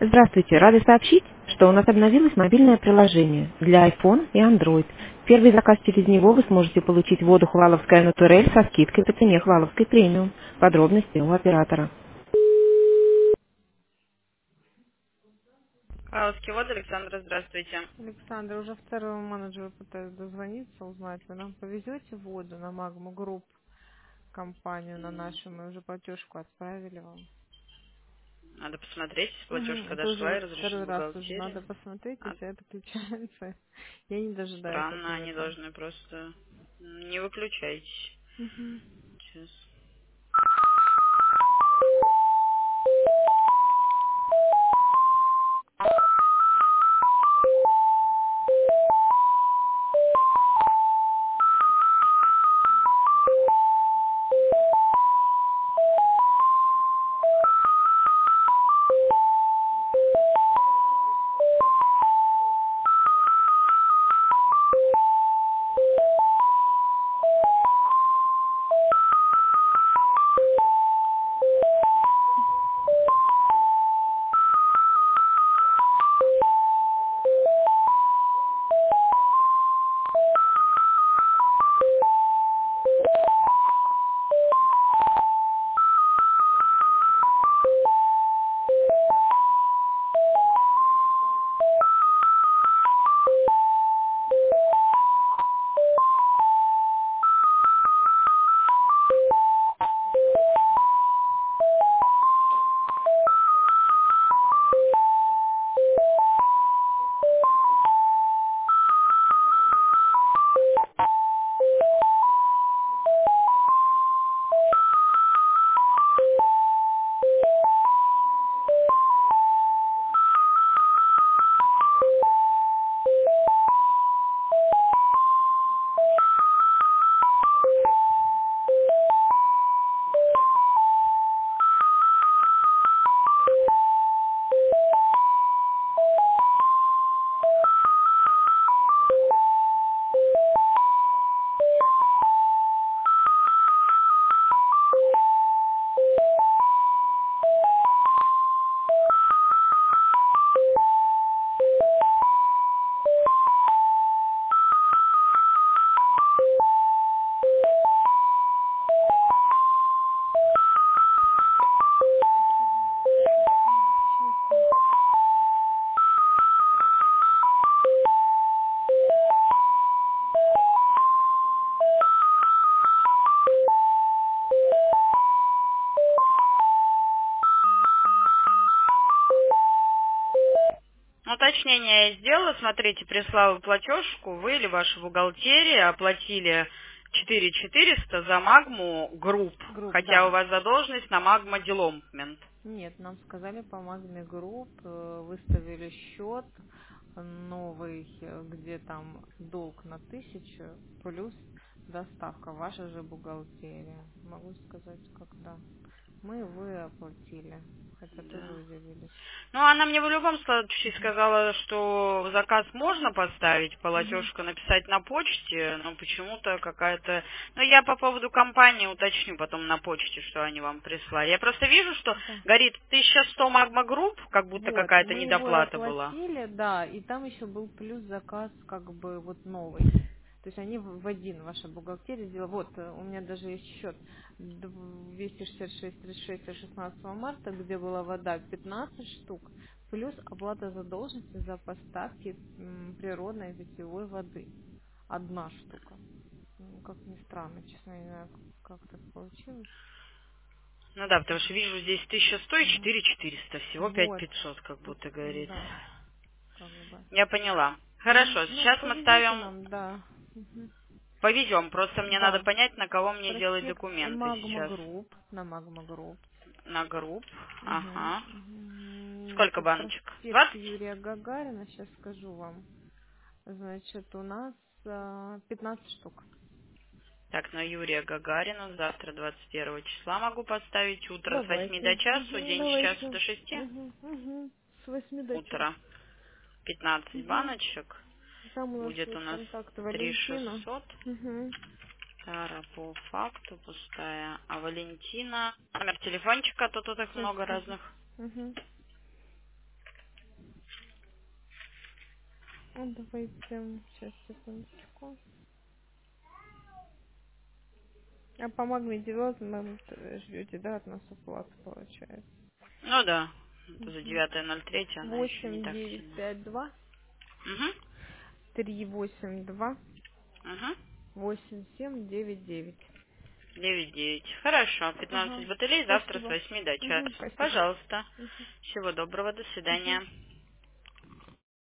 Здравствуйте, рады сообщить, что у нас обновилось мобильное приложение для iPhone и Android. Первый заказ через него вы сможете получить воду Хваловская Натурель со скидкой по цене Хваловской премиум. Подробности у оператора. Павловский вот, Александра, здравствуйте. Александр, уже второму менеджеру пытаюсь дозвониться, узнать, вы нам повезете воду на Магму Групп, компанию на нашу, мы уже платежку отправили вам. Надо посмотреть, платежка Это уже дошла вот и разрешен второй раз уже бухгалтерии. надо посмотреть, А, если это включается. Я не дожидаюсь странно, они ответа. должны просто... Не выключайтесь. Мгм. Сейчас. Чисто. Уточнение я сделала. Смотрите, прислала платежку. Вы или ваша бухгалтерия оплатили 4400 за Магму Групп, Групп, хотя у да. вас задолженность на Магма Деломпмент. Нет, нам сказали по Магме Групп, выставили счет новый, где там долг на 1000 плюс доставка, ваша же бухгалтерия. Могу сказать, когда. Мы вы оплатили, хотя тоже Да. удивились. Ну, она мне в любом случае сказала, что заказ можно поставить, Мгм. платежку написать на почте, но почему-то какая-то... Ну, я по поводу компании уточню потом на почте, что они вам прислали. Я просто вижу, что Да. горит 1100 Магма Групп, как будто Вот, какая-то мы его и недоплата была. оплатили, да, и там еще был плюс заказ, как бы вот новый. То есть они в один, ваша бухгалтерия сделала. Вот, у меня даже есть счет 266-36 от 16 марта, где была вода 15 штук, плюс оплата задолженности за поставки природной питьевой воды. Одна штука. Как ни странно, честно, я не знаю, как так получилось. Ну да, потому что вижу здесь 1100 и Мгм. 4400, всего Вот, 5500, как будто говорит. да, как бы. Я поняла. Хорошо, Ну, сейчас мы повезете ставим... нам, да. Мгм. Повезем, просто мне надо Да. понять, на кого мне делать Проспект документы Магма сейчас. Групп, на Магма Групп. На групп. Мгм. Ага. Сколько Значит, баночек? проспект 20? Юрия Гагарина, сейчас скажу вам. Значит, у нас 15 штук. Так, на Юрия Гагарина завтра 21 числа могу поставить. Утро с 8 до Давайте. часу, Мгм, день с часу давайте. до 6. Мгм. С 8 до часу. Утро 15 Мгм. баночек. Там у нас Будет у вот нас контакт Валентина. 3600. Мгм. Тара по факту пустая. А Валентина... Номер телефончика, то тут их Сейчас много скажу. разных. Мгм. Давайте, сейчас, секундочку. А по Магме Девелопмент ждете, да, от нас оплату получается? Ну да, это за Угу. 9.03 она еще не так сильно. 8952 Угу. 382 Угу. 8799. 9-9. Хорошо, 15 Ага. батарей завтра с Спасибо. 8 до Угу, часа. спасибо. Пожалуйста. Мгм. Всего доброго, до Мгм. свидания.